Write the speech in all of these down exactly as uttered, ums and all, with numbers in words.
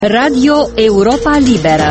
Radio Europa Liberă.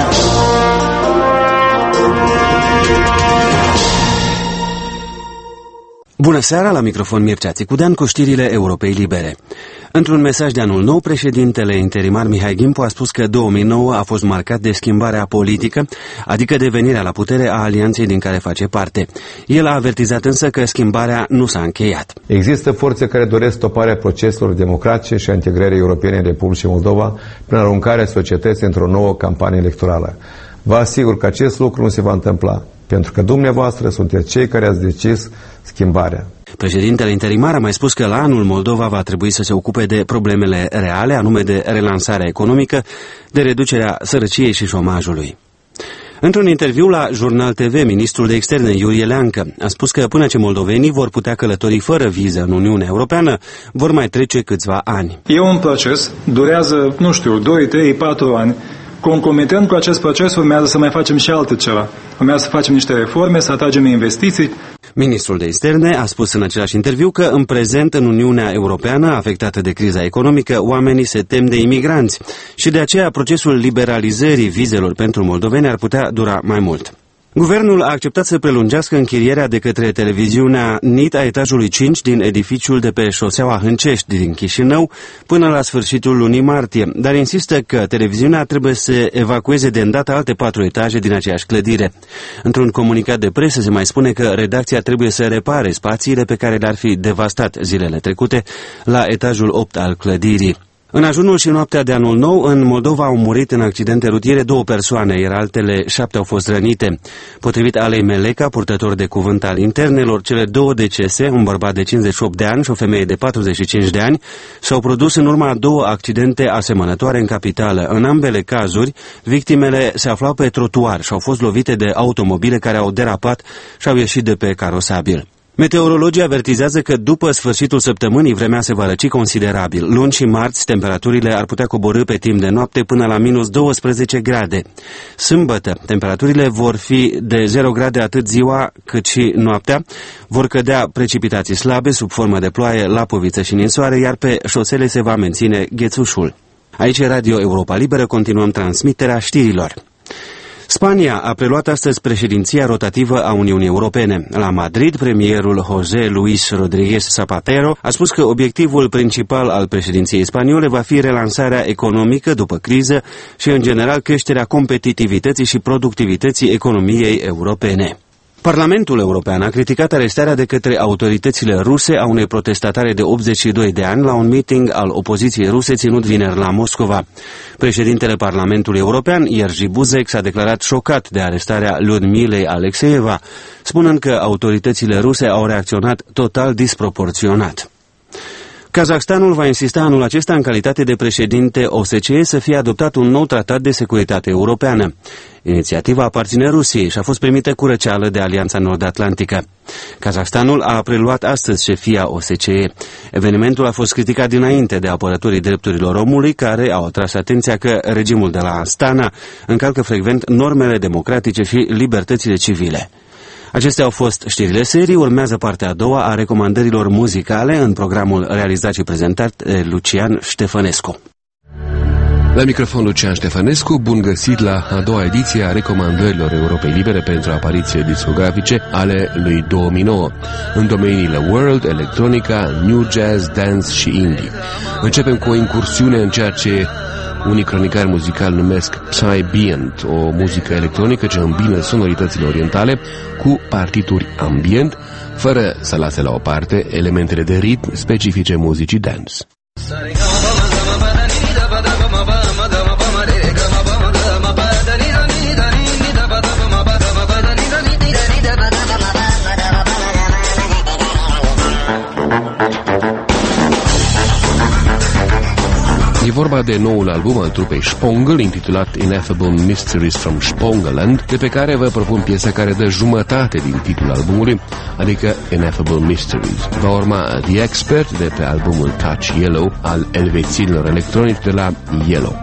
Bună seara, la microfon Mircea Țicudean cu știrile Europei Libere. Într-un mesaj de anul nou, președintele interimar Mihai Gimpu a spus că două mii nouă a fost marcat de schimbarea politică, adică devenirea la putere a alianței din care face parte. El a avertizat însă că schimbarea nu s-a încheiat. Există forțe care doresc stoparea proceselor democratice și a integrării europene în Republicii Moldova prin aruncarea societății într-o nouă campanie electorală. Vă asigur că acest lucru nu se va întâmpla, pentru că dumneavoastră sunteți cei care ați decis schimbarea. Președintele interimar a mai spus că la anul Moldova va trebui să se ocupe de problemele reale, anume de relansarea economică, de reducerea sărăciei și șomajului. Într-un interviu la Jurnal T V, ministrul de externe Iurie Leancă a spus că până ce moldovenii vor putea călători fără viză în Uniunea Europeană, vor mai trece câțiva ani. E un proces, durează, nu știu, doi, trei, patru ani. Concomitent cu acest proces urmează să mai facem și alte ceva. Urmează să facem niște reforme, să atragem investiții. Ministrul de externe a spus în același interviu că în prezent în Uniunea Europeană, afectată de criza economică, oamenii se tem de imigranți și de aceea procesul liberalizării vizelor pentru moldoveni ar putea dura mai mult. Guvernul a acceptat să prelungească închirierea de către televiziunea N I T a etajului cinci din edificiul de pe șoseaua Hâncești din Chișinău până la sfârșitul lunii martie, dar insistă că televiziunea trebuie să evacueze de îndată alte patru etaje din aceeași clădire. Într-un comunicat de presă se mai spune că redacția trebuie să repare spațiile pe care le-ar fi devastat zilele trecute la etajul opt al clădirii. În ajunul și noaptea de anul nou, în Moldova au murit în accidente rutiere două persoane, iar altele șapte au fost rănite. Potrivit Alei Meleca, purtător de cuvânt al internelor, cele două decese, un bărbat de cincizeci și opt de ani și o femeie de patruzeci și cinci de ani, s-au produs în urma a două accidente asemănătoare în capitală. În ambele cazuri, victimele se aflau pe trotuar și au fost lovite de automobile care au derapat și au ieșit de pe carosabil. Meteorologii avertizează că după sfârșitul săptămânii vremea se va răci considerabil. Luni și marți, temperaturile ar putea coborî pe timp de noapte până la minus douăsprezece grade. Sâmbătă, temperaturile vor fi de zero grade atât ziua cât și noaptea. Vor cădea precipitații slabe sub formă de ploaie, lapoviță și ninsoare, iar pe șosele se va menține ghețușul. Aici e Radio Europa Liberă, continuăm transmiterea știrilor. Spania a preluat astăzi președinția rotativă a Uniunii Europene. La Madrid, premierul José Luis Rodríguez Zapatero a spus că obiectivul principal al președinției spaniole va fi relansarea economică după criză și, în general, creșterea competitivității și productivității economiei europene. Parlamentul European a criticat arestarea de către autoritățile ruse a unei protestatare de optzeci și doi de ani la un meeting al opoziției ruse ținut vineri la Moscova. Președintele Parlamentului European, Jerzy Buzek, s-a declarat șocat de arestarea Lyudmilei Alexeeva, spunând că autoritățile ruse au reacționat total disproporționat. Kazahstanul va insista anul acesta, în calitate de președinte O S C E, să fie adoptat un nou tratat de securitate europeană. Inițiativa aparține Rusiei și a fost primită cu răceală de Alianța Nord-Atlantică. Kazahstanul a preluat astăzi șefia O S C E. Evenimentul a fost criticat dinainte de apărătorii drepturilor omului, care au atras atenția că regimul de la Astana încalcă frecvent normele democratice și libertățile civile. Acestea au fost știrile serii, urmează partea a doua a recomandărilor muzicale în programul realizat și prezentat de Lucian Ștefănescu. La microfon Lucian Ștefănescu, bun găsit la a doua ediție a recomandărilor Europei Libere pentru apariții discografice ale lui două mii nouă, în domeniile world, electronica, new jazz, dance și indie. Începem cu o incursiune în ceea ce unii cronicari muzicali numesc Psy-Ambient, o muzică electronică ce îmbină sonoritățile orientale cu partituri ambient, fără să lase la o parte elementele de ritm specifice muzicii dance. E vorba de noul album al trupei Spongel, intitulat Ineffable Mysteries from Spongeland, de pe care vă propun piesa care dă jumătate din titlul albumului, adică Ineffable Mysteries. Va urma The Expert de pe albumul Touch Yellow al elvețienilor electronici de la Yellow.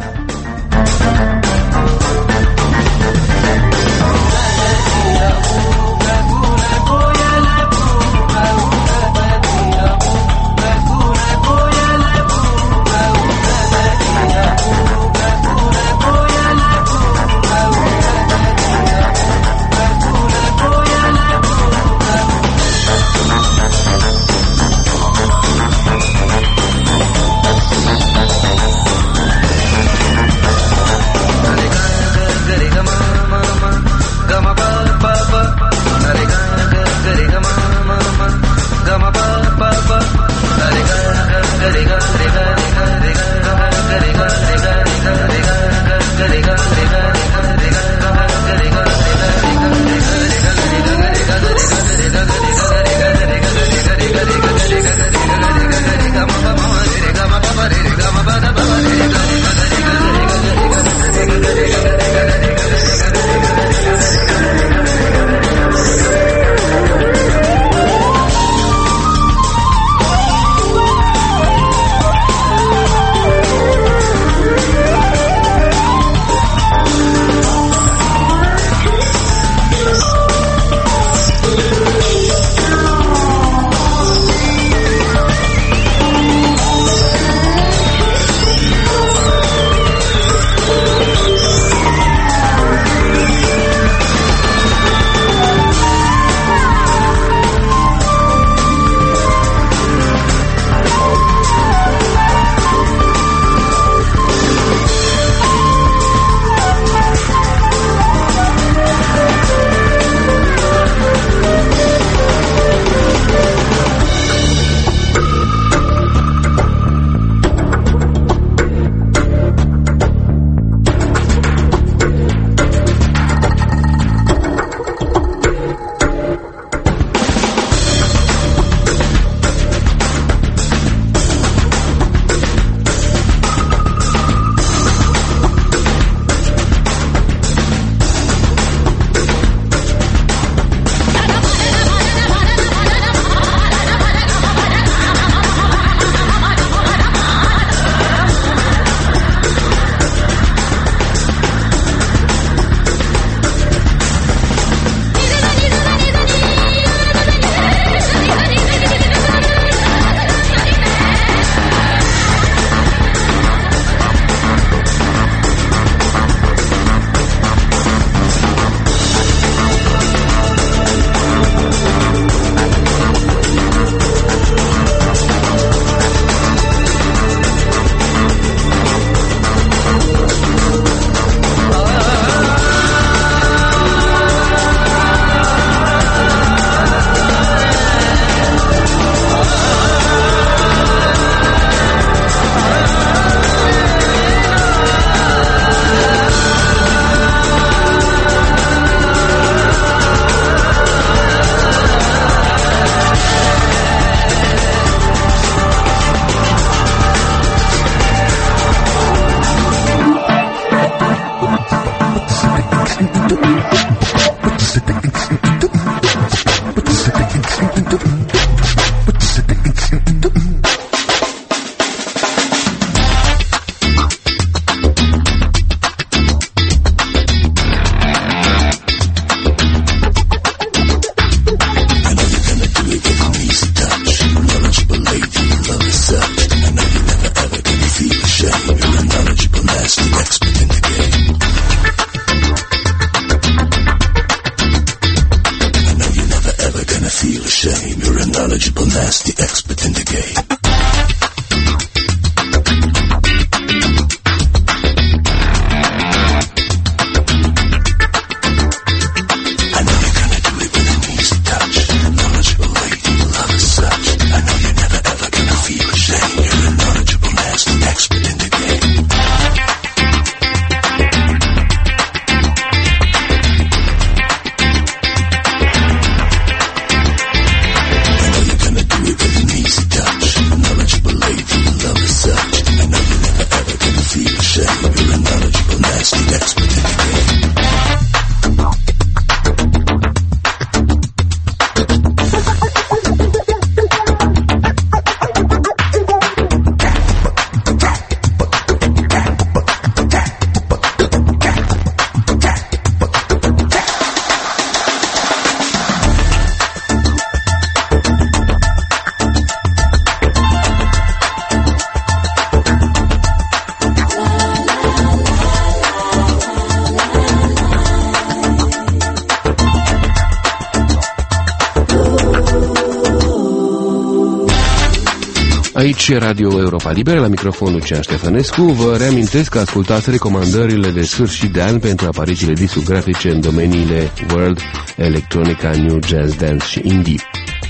Aici Radio Europa Liberă, la microfonul Cean Ștefănescu. Vă reamintesc că ascultați recomandările de sfârșit de an pentru aparițiile discografice în domeniile World, Electronica, New Jazz, Dance și Indie.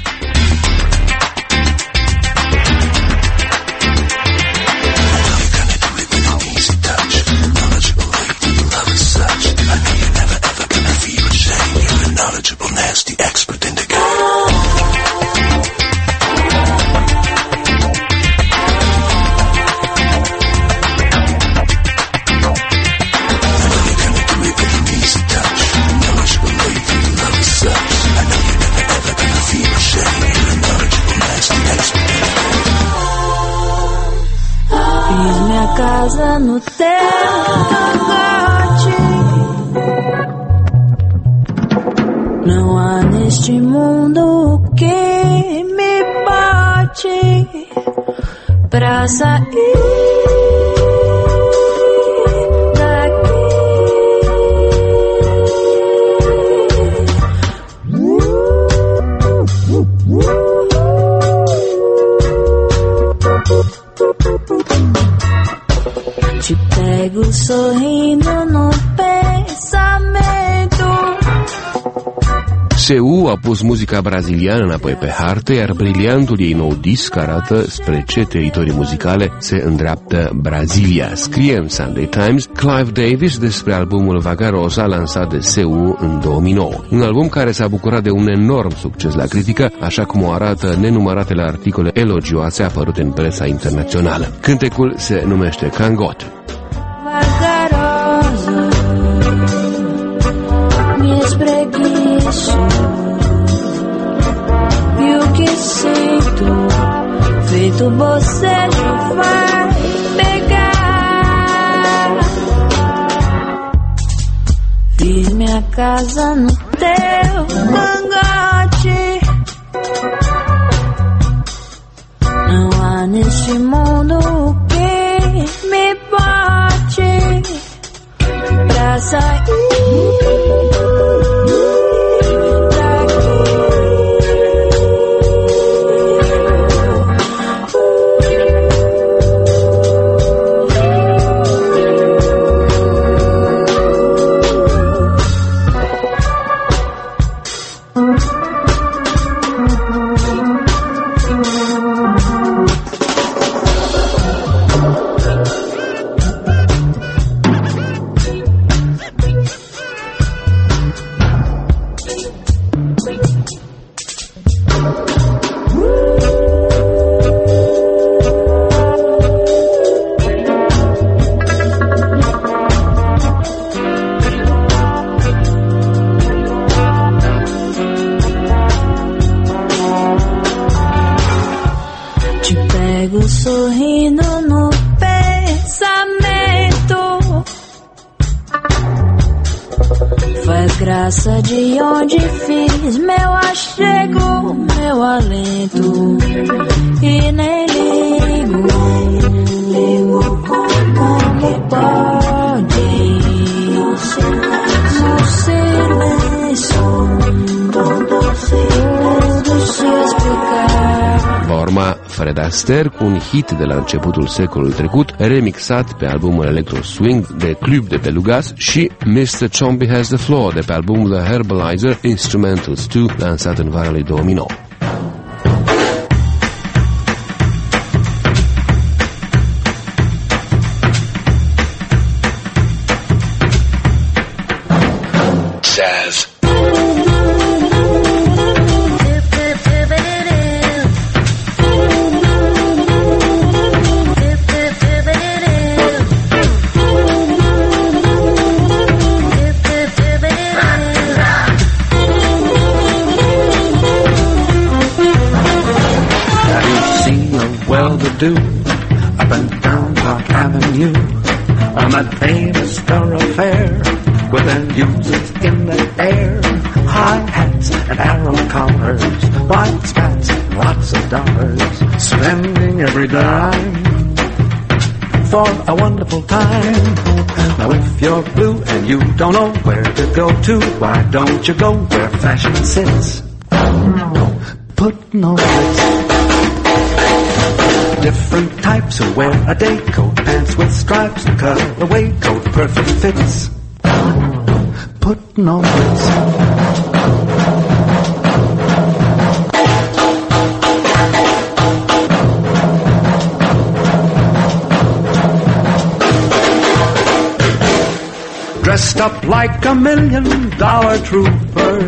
Casa no teu cangote, não há neste mundo que me bate pra sair daqui. Te pego sorrindo no pensamento. S U a pus muzica braziliană înapoi pe hartă, iar briliantul ei nou disc arată spre ce teritorii muzicale se îndreaptă Brazilia. Scrie în Sunday Times Clive Davis despre albumul Vagarosa lansat de S U în două mii nouă. Un album care s-a bucurat de un enorm succes la critică, așa cum o arată nenumăratele articole elogioase apărute în presa internațională. Cântecul se numește Cangote. Vagarosa, me espreguiço, e o que sinto, feito bocejo, vai pegar. Fiz minha casa no teu cangote, não há neste mundo que me bate pra sair. Sorrindo no pensamento, foi graça de onde fiz meu achego, meu alento, e nem ligo, ligo como pode no silêncio todo se explicar. Va urma Fred Astaire cu un hit de la începutul secolului trecut, remixat pe albumul Electro Swing de Club de Belugas, și mister Chompy Has the Floor de pe albumul The Herbalizer Instrumentals doi, lansat în vara lui două mii nouă. Jazz. Do up and down Park Avenue on that famous thoroughfare with their users in the air, high hats and arrow collars, white spats and lots of dollars, spending every dime for a wonderful time. Now if you're blue and you don't know where to go to, why don't you go where fashion sits? Put no lights. different types who wear a day coat, pants with stripes, and cutaway coat, perfect fits. Putting on Ritz. Dressed up like a million dollar trooper,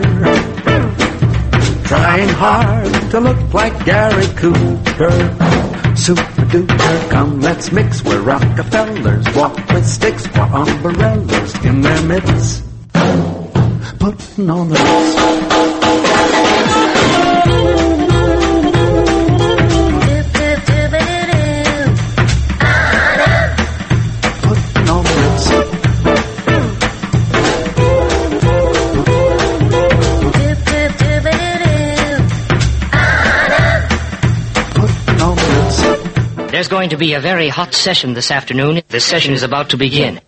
trying hard to look like Gary Cooper. Super duper, come let's mix where Rockefellers walk with sticks or umbrellas in their midst, putting on the Ritz. Putting on the Ritz. There's going to be a very hot session this afternoon. The session is about to begin.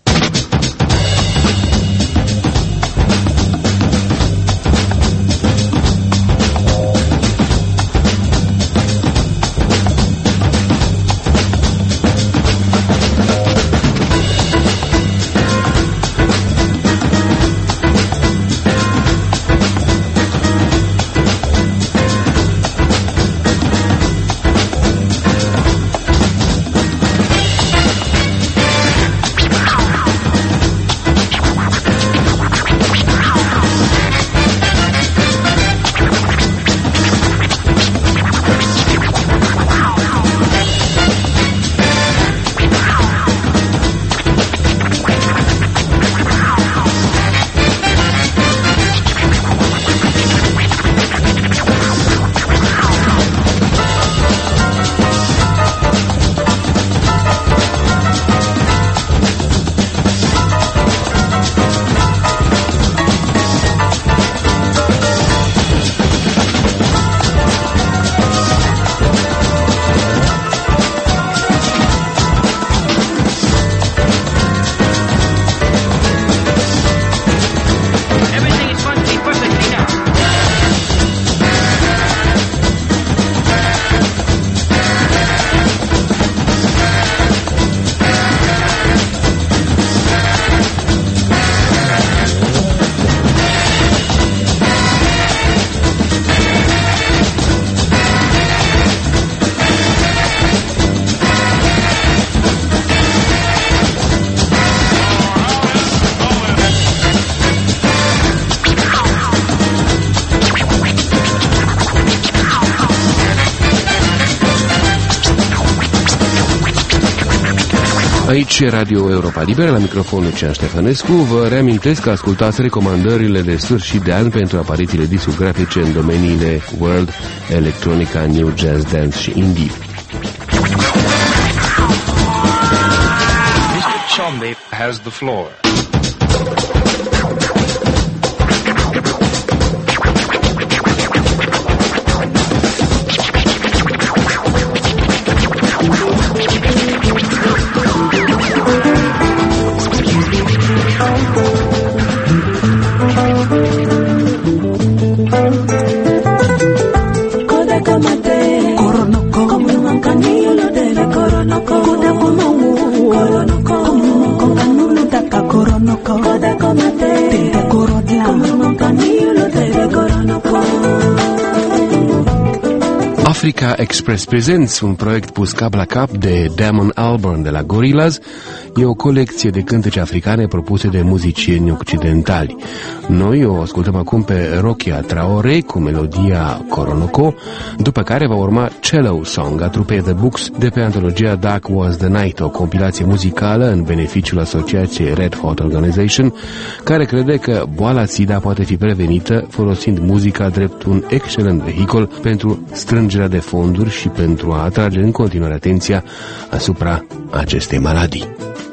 Aici Radio Europa Liberă, la microfonul Cean Ștefănescu. Vă reamintesc că ascultați recomandările de sfârșit de an pentru aparițiile discografice în domeniile World, Electronica, New Jazz, Dance și Indie. mister Chombe has the floor. Africa Express Presents, un proiect pus cap la cap de Damon Albarn de la Gorillaz, e o colecție de cântece africane propuse de muzicieni occidentali. Noi o ascultăm acum pe Rokia Traore cu melodia Koronoko, după care va urma Cello Song a trupei The Books de pe antologia Dark Was the Night, o compilație muzicală în beneficiul asociației Red Hot Organization, care crede că boala SIDA poate fi prevenită folosind muzica drept un excelent vehicul pentru strângerea de fonduri și pentru a atrage în continuare atenția asupra acestei maladii.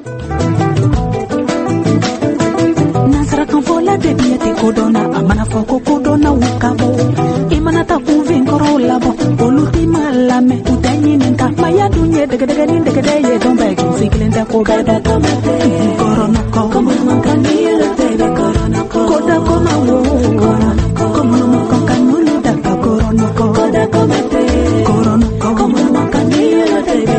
de biete kodona amana foko kodona ukabo imana ta uvin korola bo olutima lame utanyi nka maya dunye dege dege ni dege dege don ba kin sikilenta ko ga da tomate korona ko como mankani la tebe korona ko koda koma wo korona ko como mankani la tebe korona ko koda komate korona ko como mankani la tebe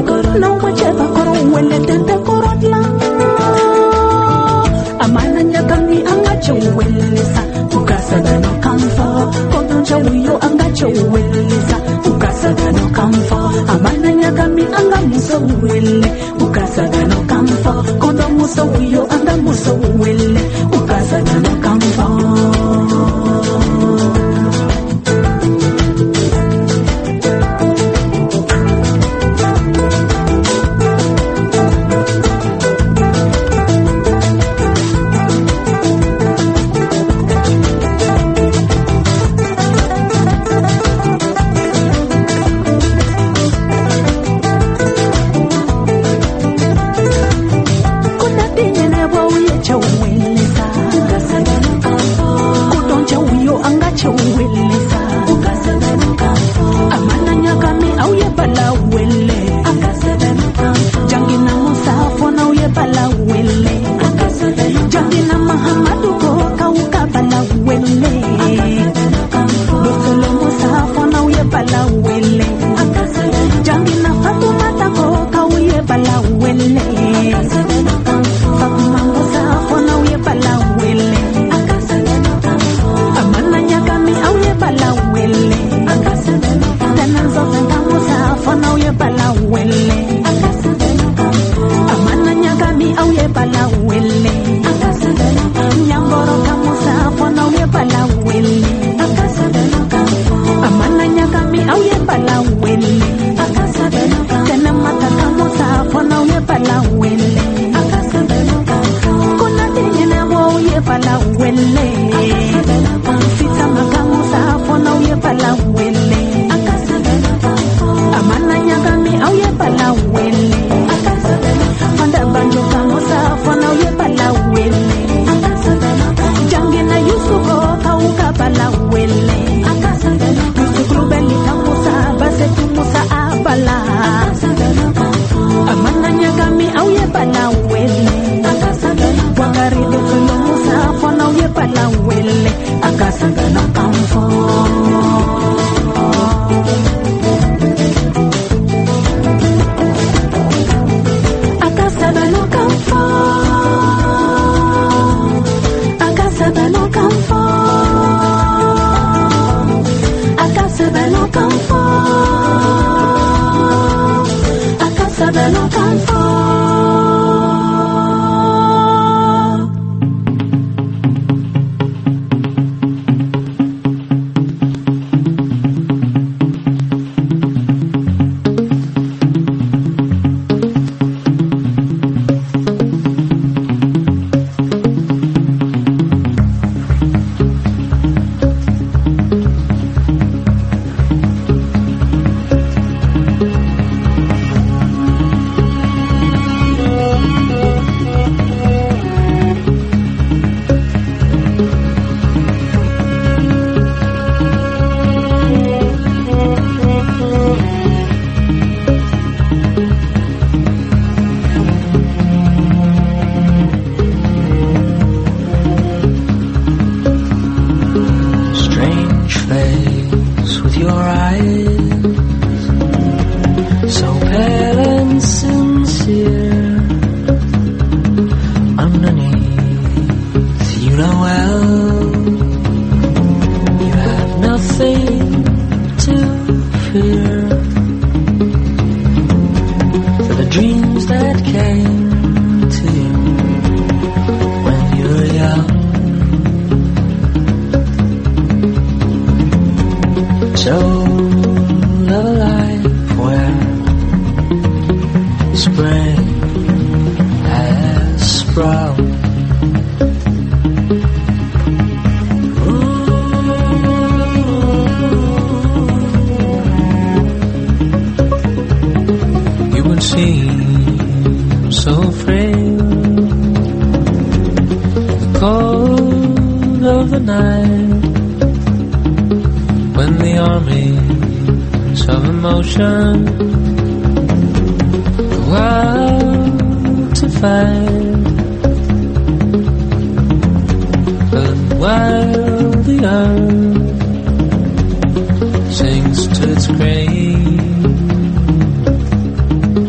chowelesa ukasaga no kamfo kodonja wiyo anga chowelesa ukasaga no kamfo amana nyakami anga muso wele ukasaga no kamfo kodo muso wiyo anga muso wele ukasaga no kamfo.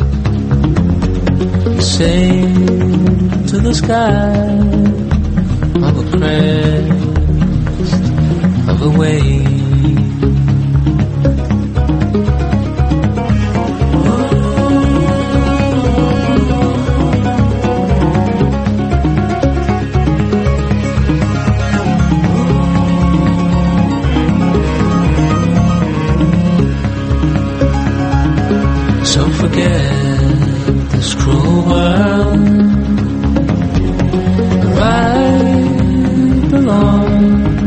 Sing to the sky. of a crest of a wave. So forget this cruel world right belong.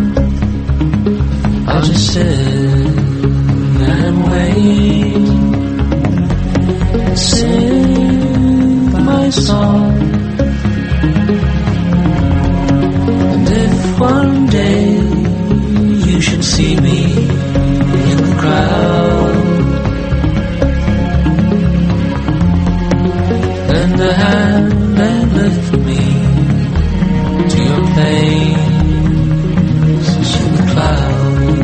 I'll just sit and wait, sing my song. And if one day you should see me in the crowd, lend a hand and lift me to your place in the cloud.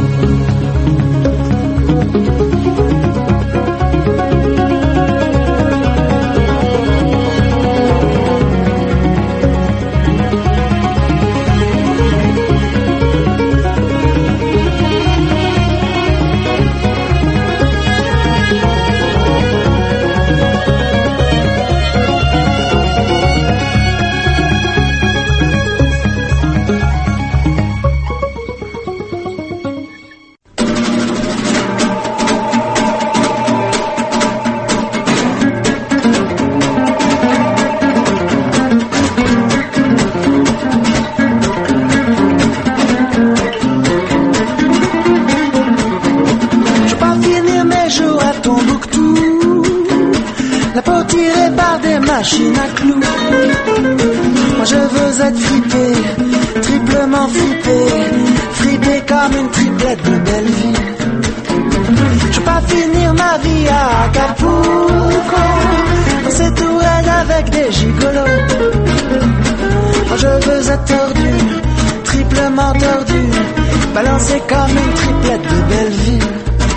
Machine à clous. Moi je veux être fripé, triplement fripé, fripé comme une triplette de Belleville. Je veux pas finir ma vie à Acapulco, dans ces tourelles avec des gigolos. Moi je veux être tordu, triplement tordu, balancé comme une triplette de Belleville.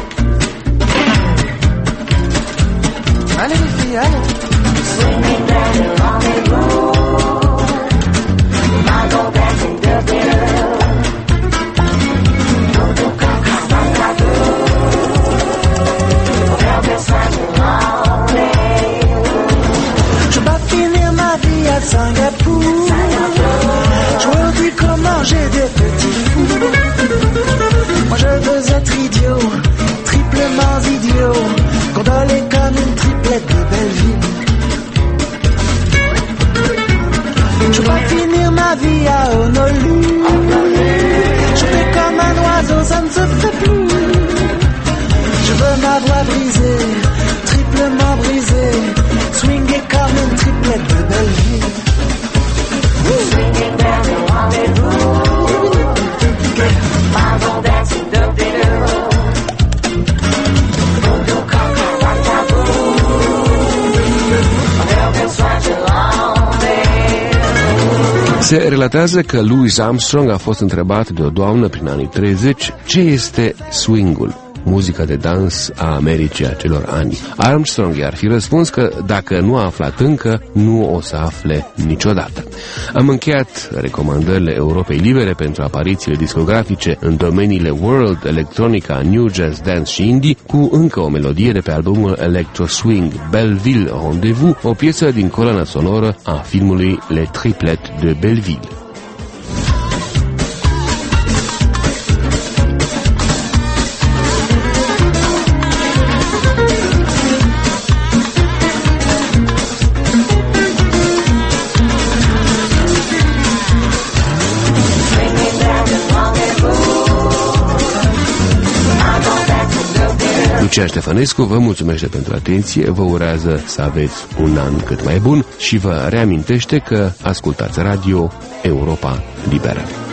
Allez les filles, allez. Swinging down the rendezvous, my go dancing the bill. No do caca bangaboo, forever swinging all day. Je vais finir ma vie à Singapour. Je vous dis comment j'ai des petits fous. Moi je veux être idiot, triplement idiot, condolé comme une triplette de Belleville. Je vais finir ma vie à Honolulu. Je fais comme un oiseau, ça ne se fait plus. Je veux ma voix brisée, triplement brisée, swinguer comme une triplette de Belleville. Swinging down the rendezvous, my go dancing the bill. Do caca bangaboo, forever swinging all day. Se relatează că Louis Armstrong a fost întrebat de o doamnă prin anii treizeci ce este swing-ul, muzica de dans a Americii acelor ani. Armstrong i-ar fi răspuns că dacă nu a aflat încă, nu o să afle niciodată. Am încheiat recomandările Europei Libere pentru aparițiile discografice în domeniile world, electronica, new jazz, dance și indie cu încă o melodie de pe albumul Electro Swing Belleville Rendezvous, o piesă din coloana sonoră a filmului Les Triplettes de Belleville. Lucian Ștefănescu vă mulțumește pentru atenție, vă urează să aveți un an cât mai bun și vă reamintește că ascultați Radio Europa Liberă.